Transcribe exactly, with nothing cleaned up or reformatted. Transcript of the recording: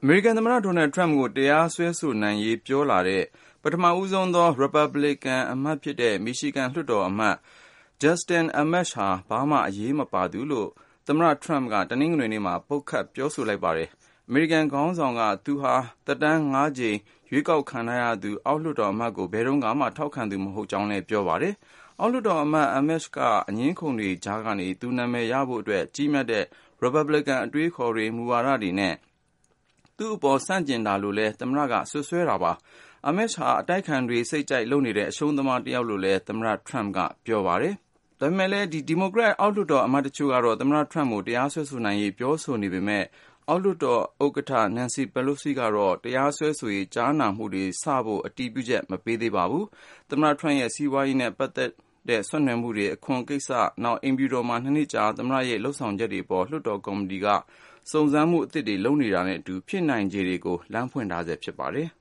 အမေရိကန်သမ္မတဒေါ်နယ်ထရမ့်ကိုတရားစွဲဆိုနိုင်ရေးပြောလာတဲ့ပထမဦးဆုံးသော Republican အမတ်ဖြစ်တဲ့ Michigan လွှတ်တော်အမတ် Justin Amash ဟာဘာမှအရေးမပါသူလို့သမ္မတထရမ့်ကတနင်္ဂနွေနေ့မှာပုတ်ခတ်ပြောဆိုလိုက်ပါတယ်။ အမေရိကန်ခေါင်းဆောင်ကသူဟာသက်တမ်းငါးကြိမ်ရွေးကောက်ခံထားရသူအောက်လွှတ်တော်အမတ်ကိုဘယ်တော့မှထောက်ခံသူမဟုတ်ကြောင်းလည်းပြောပါတယ်။ အောက်လွှတ်တော်အမတ် Amash ကအငြင်းအခုန်တွေကြားကနေသူနာမည်ရဖို့အတွက်ကြီးမြတ်တဲ့ Republican အတွေးအခေါ်တွေမူဝါဒတွေနဲ့သူ့အပေါ်ဆန့်ကျင်တာလို့လည်းသမ္မတကစွပ်စွဲတာပါ။ Amash ဟာအတိုက်အခံတွေစိတ်ကြိုက်လုပ်နေတဲ့အရှုံးသမားတယောက်လို့လည်းသမ္မတထရမ့်ကပြောပါတယ်။ ဒါပေမဲ့လည်းဒီမိုကရက်အောက်လွှတ်တော်အမတ်တချို့ကတော့သမ္မတထရမ့်ကိုတရားစွဲဆိုနိုင်ရေးပြောဆိုနေပေမဲ့အောက်လွှတ်တော်ဥက္ကဋ္ဌ Nancy Pelosi ကတော့တရားစွဲဆိုရေးကြားနာမှုတွေစဖို့အတည်ပြုချက်မပေးသေးပါဘူး။ သမ္မတထရမ့်ရဲ့စီးပွားရေးနဲ့ပတ်သက်တဲ့ဆက်နွယ်မှုတွေအခွန်ကိစ္စနောက်အိမ်ဖြူတော်မှာနှစ်နှစ်ကြာသမ္မတရဲ့လုပ်ဆောင်ချက်တွေအပေါ်လွှတ်တော်ကော်မတီကစုံစမ်းမှုအသစ်တွေလုပ်နေတာနဲ့အတူဖြစ်နိုင်ခြေတွေကိုလမ်းဖွင့်ထားဆဲဖြစ်ပါတယ်။